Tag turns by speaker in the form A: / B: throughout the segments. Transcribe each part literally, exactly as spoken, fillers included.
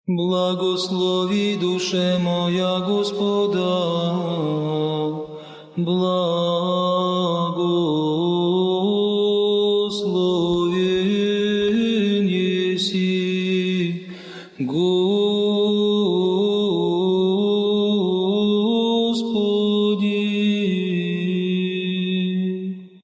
A: Благослови, душе моя, Господа, благословен еси, Господи.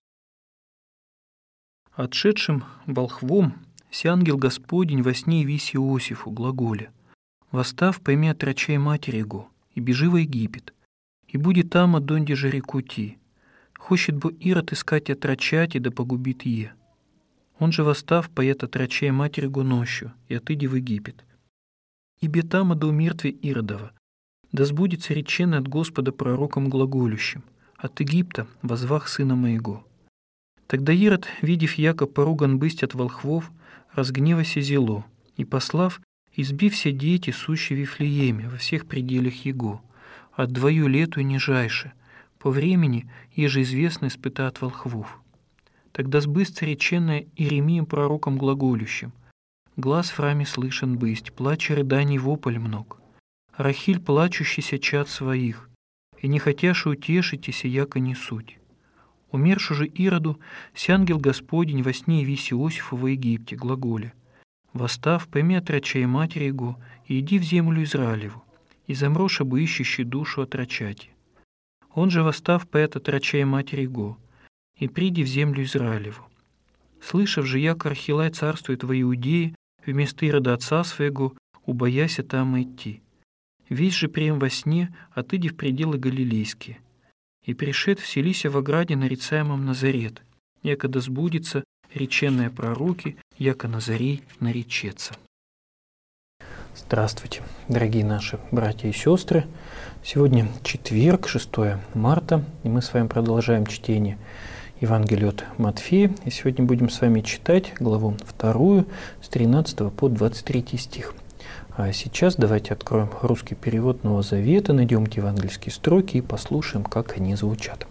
B: Отшедшим волхвом си ангел Господень во сне явись Иосифу, глаголя: «Восстав, пойми отрочай матери его, и бежи в Египет, и будет там, от донде же реку Ти. Хочет бы Ирод искать отрочать, и да погубит е. Он же, восстав, поет отрочай матери его нощью, и отыди в Египет. Ибе там, до умертвия Иродова, да сбудется реченное от Господа пророком глаголющим: от Египта возвах сына моего». Тогда Ирод, видев, яко поруган бысть от волхвов, разгневася зело, и послав, избив все дети, сущие в Вифлееме, во всех пределах его, от двою лету и нижайше, по времени, еже известно испыта от волхвов. Тогда сбыстся реченное Иеремием пророком глаголющим: глаз в раме слышен бысть, плач и рыданий вопль мног. Рахиль плачущийся чад своих, и не хотяши утешитеся, яко не суть. Умершу же Ироду, си ангел Господень во сне явись Иосифу во Египте, глаголя: восстав, пойми отрочай матери его, и иди в землю Израилеву, и замроша бы ищущий душу отрочати. Он же, восстав, поэт отрочай матери его, и приди в землю Израилеву. Слышав же, яко Архилай царствует в Иудее, вместо Ирода отца своего, убояся там идти. Весь же прием во сне, отыди в пределы Галилейские. И пришед вселися в ограде, нарицаемом Назарет, якогда сбудется реченное пророки, яко Назарей наречется. Здравствуйте, дорогие наши братья и сестры. Сегодня четверг, шестое марта, и мы с вами продолжаем чтение Евангелия от Матфея. И сегодня будем с вами читать главу вторую с тринадцатого по двадцать третий стих. А сейчас давайте откроем русский перевод Нового Завета, найдем эти евангельские строки и послушаем, как они звучат.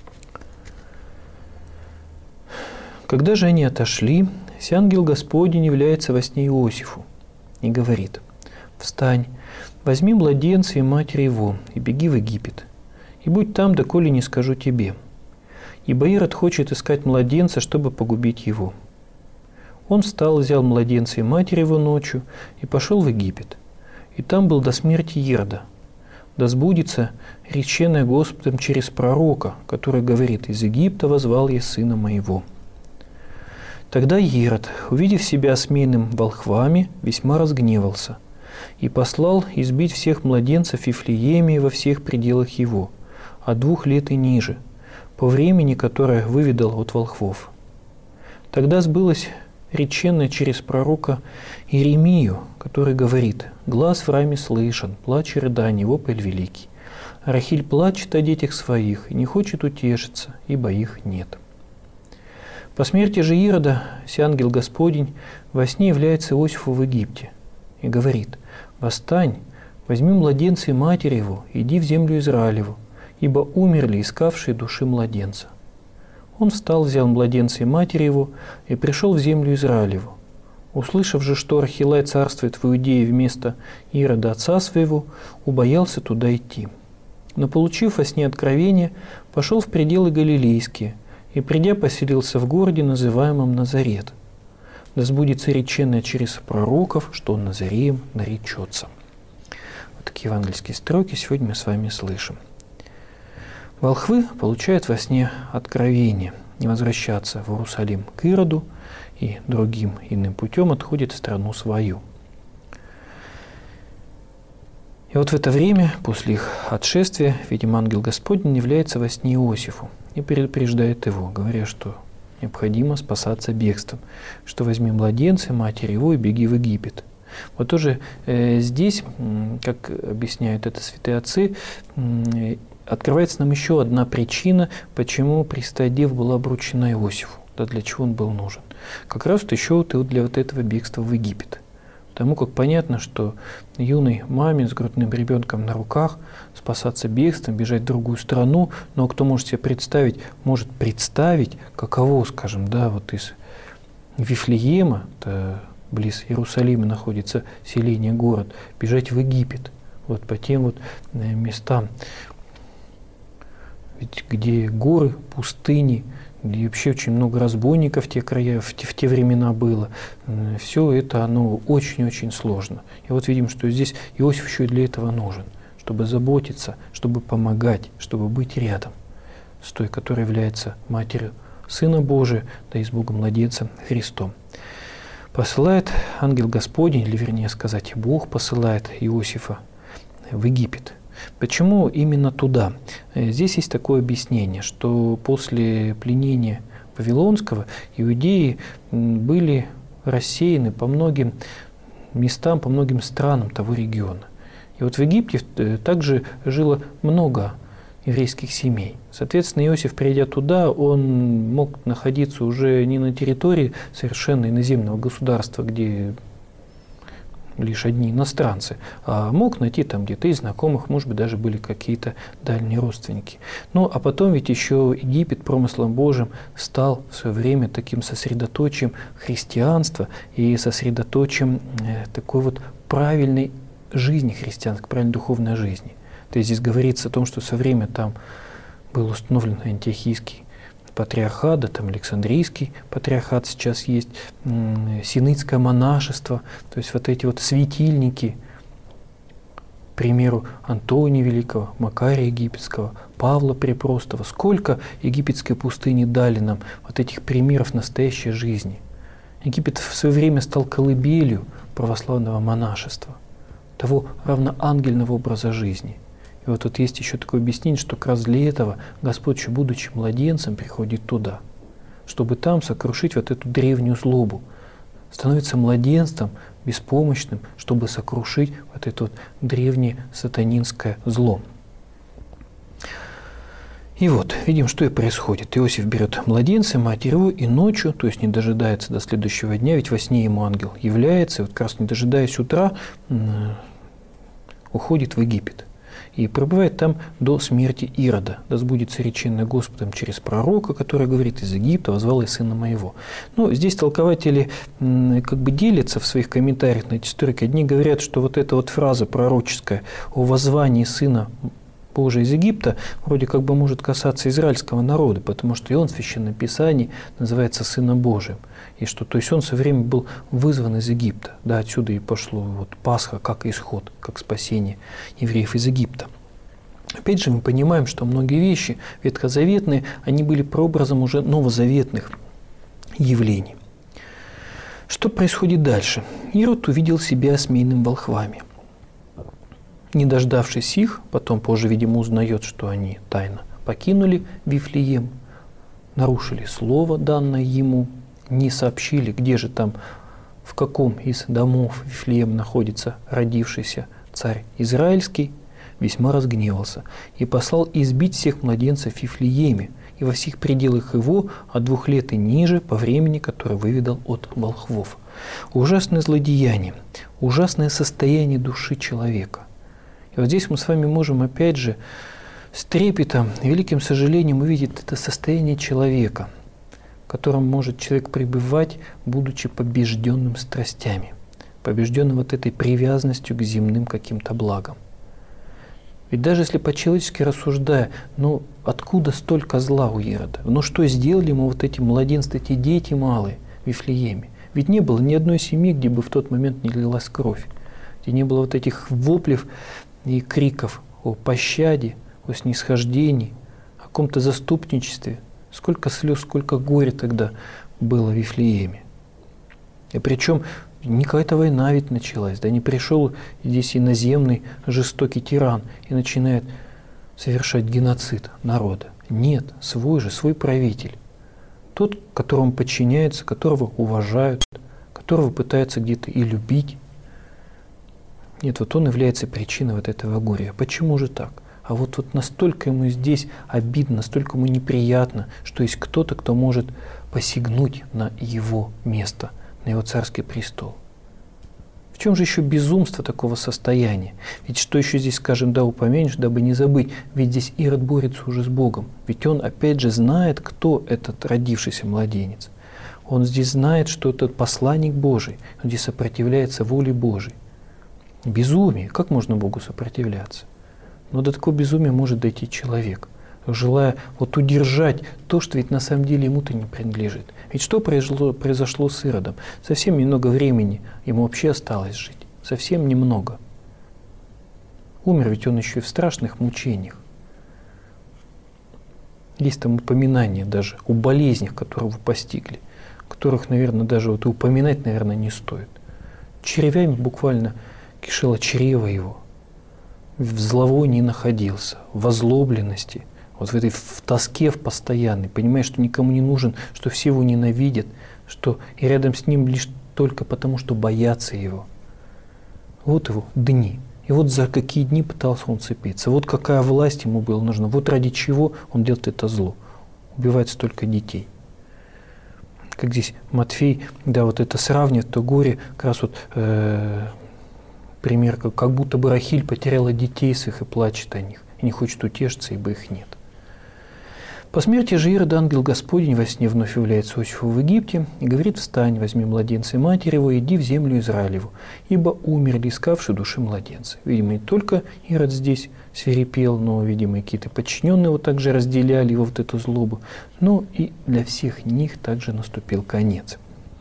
B: Когда же они отошли, си ангел Господень является во сне Иосифу и говорит: «Встань, возьми младенца и матери его, и беги в Египет, и будь там, доколе не скажу тебе. Ибо Ирод хочет искать младенца, чтобы погубить его». Он встал, взял младенца и матери его ночью и пошел в Египет, и там был до смерти Ирода. Да сбудется реченное Господом через пророка, который говорит: «Из Египта возвал я сына моего». Тогда Ирод, увидев себя осмеянным волхвами, весьма разгневался и послал избить всех младенцев в Вифлееме и во всех пределах его, от двух лет и ниже, по времени, которое выведал от волхвов. Тогда сбылось реченное через пророка Иеремию, который говорит: «Глаз в раме слышен, плач и рыдание, вопль великий. Рахиль плачет о детях своих и не хочет утешиться, ибо их нет». По смерти же Ирода си ангел Господень во сне является Иосифу в Египте и говорит: «Восстань, возьми младенца и матери его, и иди в землю Израилеву, ибо умерли искавшие души младенца». Он встал, взял младенца и матери его, и пришел в землю Израилеву. Услышав же, что Архилай царствует в Иудее вместо Ирода отца своего, убоялся туда идти. Но, получив во сне откровение, пошел в пределы Галилейские, и, придя, поселился в городе, называемом Назарет. Да сбудется реченное через пророков, что он Назареем наречется. Вот такие евангельские строки сегодня мы с вами слышим. Волхвы получают во сне откровение не возвращаться в Иерусалим к Ироду и другим иным путем отходят в страну свою. И вот в это время, после их отшествия, видимо, ангел Господень является во сне Иосифу и предупреждает его, говоря, что необходимо спасаться бегством, что возьми младенца, матери его и беги в Египет. Вот тоже э, здесь, как объясняют это святые отцы, э, открывается нам еще одна причина, почему пресвятая Дева была обручена Иосифу, да, для чего он был нужен. Как раз вот еще вот для вот этого бегства в Египет. Потому как понятно, что юной маме с грудным ребенком на руках спасаться бегством, бежать в другую страну, но кто может себе представить, может представить, каково, скажем, да, вот из Вифлеема, близ Иерусалима находится селение, город, бежать в Египет, вот по тем вот местам, ведь где горы, пустыни, где вообще очень много разбойников в те края, в те, в те времена было. Все это, оно очень-очень сложно. И вот видим, что здесь Иосиф еще и для этого нужен, чтобы заботиться, чтобы помогать, чтобы быть рядом с той, которая является матерью Сына Божия, да и с Богом младенцем Христом. Посылает ангел Господень, или вернее сказать, Бог посылает Иосифа в Египет. Почему именно туда? Здесь есть такое объяснение, что после пленения Вавилонского иудеи были рассеяны по многим местам, по многим странам того региона. И вот в Египте также жило много еврейских семей. Соответственно, Иосиф, придя туда, он мог находиться уже не на территории совершенно иноземного государства, где лишь одни иностранцы, а мог найти там где-то и знакомых, может быть, даже были какие-то дальние родственники. Ну, а потом ведь еще Египет промыслом Божьим стал в свое время таким сосредоточием христианства и сосредоточием э, такой вот правильной жизни христианской, правильной духовной жизни. То есть здесь говорится о том, что со время там был установлен антиохийский патриархат, да, там Александрийский патриархат сейчас есть, синодское монашество, то есть вот эти вот светильники, к примеру, Антония Великого, Макария Египетского, Павла Препростого. Сколько египетской пустыни дали нам вот этих примеров настоящей жизни. Египет в свое время стал колыбелью православного монашества, того равноангельного образа жизни. И вот тут есть еще такое объяснение, что как раз для этого Господь, еще будучи младенцем, приходит туда, чтобы там сокрушить вот эту древнюю злобу, становится младенцем беспомощным, чтобы сокрушить вот это вот древнее сатанинское зло. И вот, видим, что и происходит. Иосиф берет младенца, мать его, и ночью, то есть не дожидается до следующего дня, ведь во сне ему ангел является, и вот как раз не дожидаясь утра, уходит в Египет. И пребывает там до смерти Ирода. Да сбудется реченное Господом через пророка, который говорит: из Египта возвал я сына моего. Ну, здесь толкователи как бы делятся в своих комментариях на эти строки. Одни говорят, что вот эта вот фраза пророческая о воззвании сына Божия из Египта вроде как бы может касаться израильского народа, потому что и он в Священном Писании называется Сыном Божиим. И что, то есть он все время был вызван из Египта. Да, отсюда и пошло вот Пасха как исход, как спасение евреев из Египта. Опять же, мы понимаем, что многие вещи ветхозаветные, они были прообразом уже новозаветных явлений. Что происходит дальше? Ирод увидел себя осмеянным волхвами. Не дождавшись их, потом позже, видимо, узнает, что они тайно покинули Вифлеем, нарушили слово, данное ему, не сообщили, где же там, в каком из домов Вифлеем находится родившийся царь Израильский, весьма разгневался и послал избить всех младенцев в Вифлееме и во всех пределах его от двух лет и ниже по времени, которое выведал от волхвов. Ужасное злодеяние, ужасное состояние души человека. И вот здесь мы с вами можем опять же с трепетом, великим сожалением увидеть это состояние человека, в котором может человек пребывать, будучи побежденным страстями, побежденным вот этой привязанностью к земным каким-то благам. Ведь даже если по-человечески рассуждая, ну откуда столько зла у Ирода? Ну что сделали ему вот эти младенцы, эти дети малые в Вифлееме? Ведь не было ни одной семьи, где бы в тот момент не лилась кровь, где не было вот этих воплев и криков о пощаде, о снисхождении, о каком-то заступничестве. Сколько слез, сколько горя тогда было в Вифлееме. И причем не какая-то война ведь началась, да не пришел здесь иноземный жестокий тиран и начинает совершать геноцид народа. Нет, свой же, свой правитель. Тот, которому подчиняются, которого уважают, которого пытаются где-то и любить. Нет, вот он является причиной вот этого горя. Почему же так? А вот, вот настолько ему здесь обидно, настолько ему неприятно, что есть кто-то, кто может посягнуть на его место, на его царский престол. В чем же еще безумство такого состояния? Ведь что еще здесь, скажем, да упомянешь, дабы не забыть, ведь здесь Ирод борется уже с Богом. Ведь он опять же знает, кто этот родившийся младенец. Он здесь знает, что это посланник Божий. Он здесь сопротивляется воле Божией. Безумие. Как можно Богу сопротивляться? Но до такого безумия может дойти человек, желая вот удержать то, что ведь на самом деле ему-то не принадлежит. Ведь что произошло, произошло с Иродом? Совсем немного времени ему вообще осталось жить. Совсем немного. Умер ведь он еще и в страшных мучениях. Есть там упоминания даже о болезнях, которые его постигли, которых, наверное, даже вот и упоминать, наверное, не стоит. Червями буквально кишело чрево его. В зловонии находился, в озлобленности, вот в этой в тоске в постоянной, понимая, что никому не нужен, что все его ненавидят, что и рядом с ним лишь только потому, что боятся его. Вот его дни. И вот за какие дни пытался он цепиться. Вот какая власть ему была нужна. Вот ради чего он делает это зло. Убивает столько детей. Как здесь Матфей, да, вот это сравнивает, то горе, как раз вот э, пример, как, как будто бы Рахиль потеряла детей своих и плачет о них. И не хочет утешиться, ибо их нет. По смерти же Ирода ангел Господень во сне вновь является Иосифу в Египте и говорит: «Встань, возьми младенца и матерь его, иди в землю Израилеву, ибо умерли искавшие души младенца». Видимо, не только Ирод здесь свирепел, но, видимо, и какие-то подчиненные его также разделяли его вот эту злобу. Но и для всех них также наступил конец.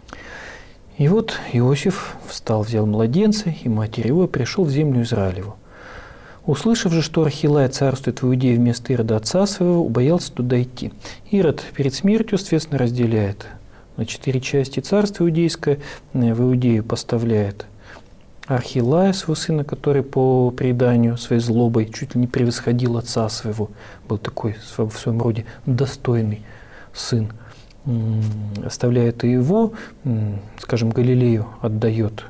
B: И вот Иосиф встал, взял младенца и матерь его, и пришел в землю Израилеву. Услышав же, что Архилай царствует в Иудее вместо Ирода отца своего, убоялся туда идти. Ирод перед смертью, соответственно, разделяет на четыре части царство иудейское, в Иудею поставляет Архилая, своего сына, который по преданию своей злобой чуть ли не превосходил отца своего, был такой в своем роде достойный сын. Оставляет и его, скажем, Галилею отдает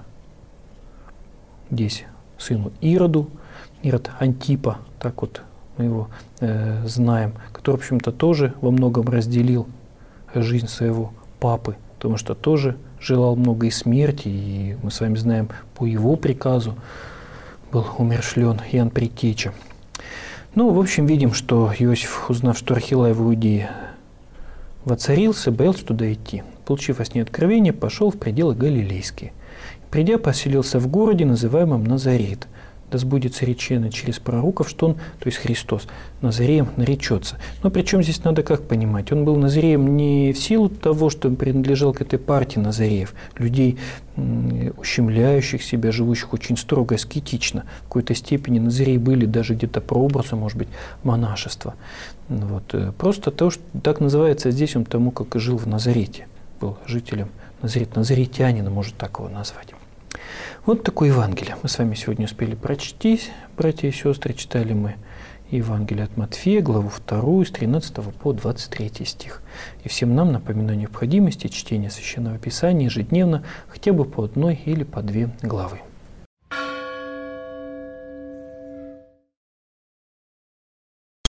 B: здесь сыну Ироду, Ирод Антипа, так вот мы его э, знаем, который, в общем-то, тоже во многом разделил жизнь своего папы, потому что тоже желал много и смерти, и мы с вами знаем, по его приказу был умершлен Иоанн Предтеча. Ну, в общем, видим, что Иосиф, узнав, что Архилай в Иудее воцарился, боялся туда идти. Получив во сне откровение, пошел в пределы Галилейские. Придя, поселился в городе, называемом Назарет. Да сбудется речено через пророков, что он, то есть Христос, Назареем наречется. Но причем здесь надо как понимать? Он был Назареем не в силу того, что он принадлежал к этой партии Назареев, людей, ущемляющих себя, живущих очень строго, аскетично. В какой-то степени Назареи были даже где-то прообразом, может быть, монашества. Вот. Просто то, что так называется здесь, он тому, как и жил в Назарете. Был жителем Назарета, назаретянина, может так его назвать. Вот такое Евангелие. Мы с вами сегодня успели прочтись, братья и сестры. Читали мы Евангелие от Матфея, главу вторую, с тринадцатого по двадцать третий стих. И всем нам напоминаю о необходимости чтения Священного Писания ежедневно, хотя бы по одной или по две главы.